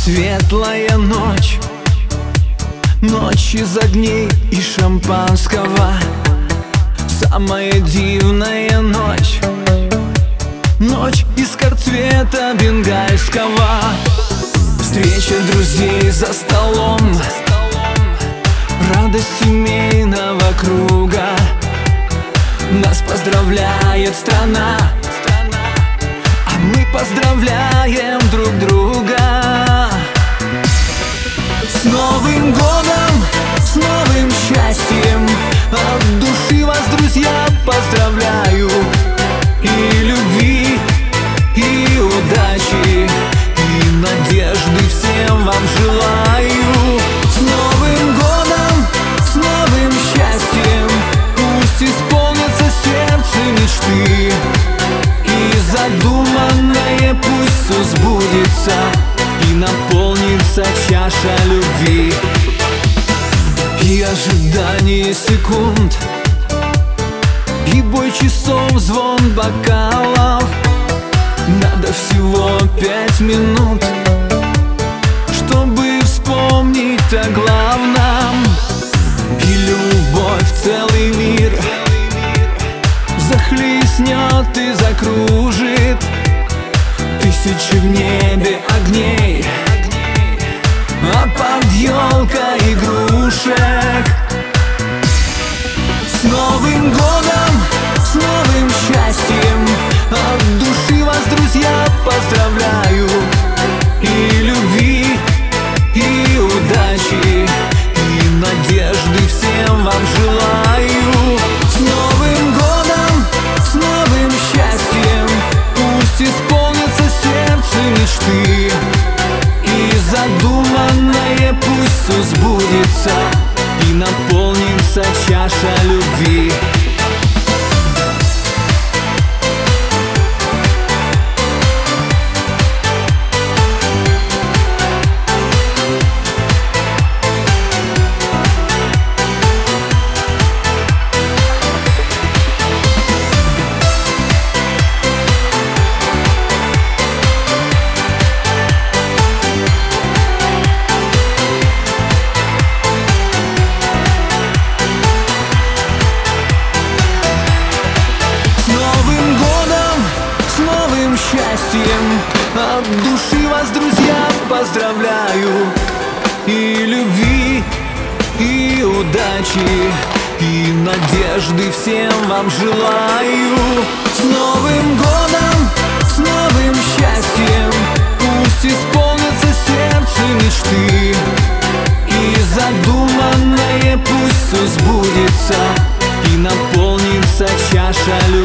Светлая ночь, ночь из огней и шампанского. Самая дивная ночь, ночь искр цвета бенгальского. Встреча друзей за столом, радость семейного круга. Нас поздравляет страна, а мы поздравляем друг друга. С Новым годом, с новым счастьем, от души вас, друзья, поздравляю. И любви, и удачи, и надежды всем вам желаю. С Новым годом, с новым счастьем, пусть исполнятся сердце мечты, и задуманное пусть все сбудется, и наполнится чаша любви. И ожидание секунд, и бой часов, звон бокалов. Надо всего 5 минут, чтобы вспомнить о главном. И любовь целый мир захлестнет и закружит. Тысячи в небе огней, а под елкой игрушек. С Новым годом, с новым счастьем, от души вас, друзья, поздравляю. И любви, и удачи, и надежды всем вам желаю. С Новым годом, с новым счастьем, пусть исполнится сердце мечты, и задуманное пусть все сбудется, и наполнится чаша любви. Счастьем, от души вас, друзья, поздравляю. И любви, и удачи, и надежды всем вам желаю. С Новым годом, с новым счастьем, пусть исполнится сердце мечты, и задуманное пусть все сбудется, и наполнится чаша любви.